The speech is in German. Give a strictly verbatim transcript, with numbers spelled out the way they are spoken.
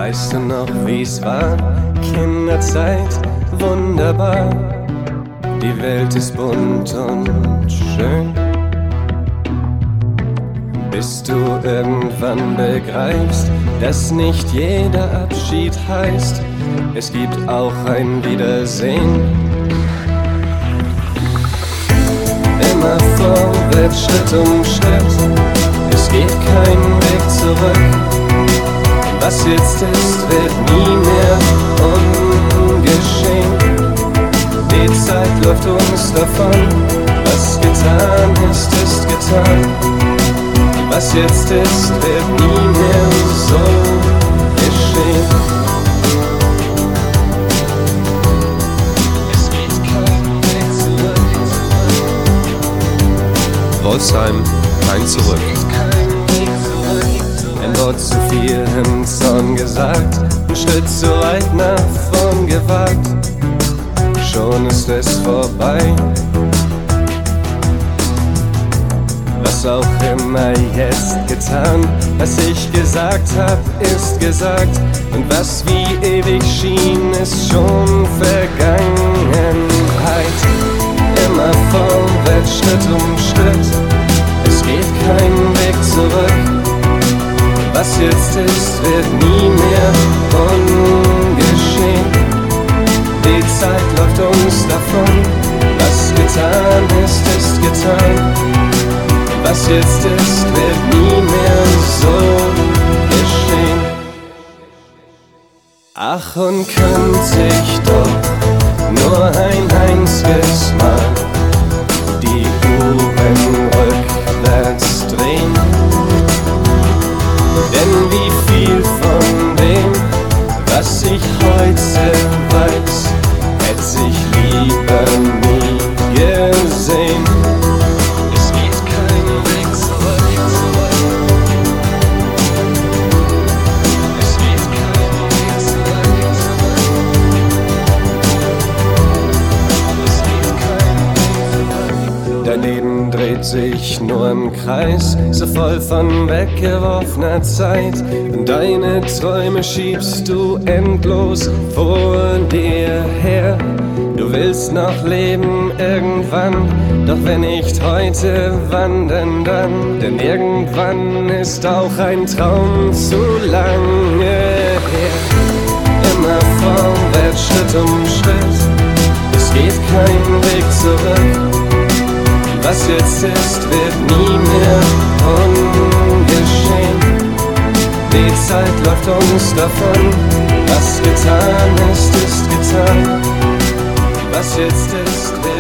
Weißt du noch, wie's war? Kinderzeit, wunderbar. Die Welt ist bunt und schön, bis du irgendwann begreifst, dass nicht jeder Abschied heißt, es gibt auch ein Wiedersehen. Immer vorwärts, Schritt um Schritt, es geht kein Weg zurück. Was jetzt ist, wird nie mehr ungeschehen. Die Zeit läuft uns davon, was getan ist, ist getan. Was jetzt ist, wird nie mehr so geschehen. Es geht kein Weg zurück. Wolfsheim, kein Zurück. Ein Wort zu viel im Zorn gesagt, ein Schritt zu weit nach vorn gewagt, schon ist es vorbei. Was auch immer jetzt getan, was ich gesagt hab, ist gesagt, und was wie ewig schien, ist schon Vergangenheit. Immer vorwärts, Schritt um Schritt, es geht kein Weg zurück. Was jetzt ist, wird nie mehr ungeschehen. Die Zeit läuft uns davon, was getan ist, ist getan. Was jetzt ist, wird nie mehr so geschehen. Ach, und könnte ich doch nur ein einziges Mal die Uhren rückwärts drehen. Denn wie viel von dem, was ich heute weiß, hätte ich lieber nie gesehen. Es geht kein Weg zurück. Es geht kein Weg zurück. Es geht kein Weg zurück. Dein Leben dreht sich nur im Kreis, so voll von weggeworfener Zeit. Und deine Träume schiebst du endlos vor dir her. Du willst noch leben irgendwann, doch wenn nicht heute, wann denn dann? Denn irgendwann ist auch ein Traum zu lange her. Immer vorwärts, Schritt um Schritt, es geht kein Weg zurück. Was jetzt ist, wird nie mehr ungeschehen. Die Zeit läuft uns davon, was getan ist, ist getan. Was jetzt ist, wird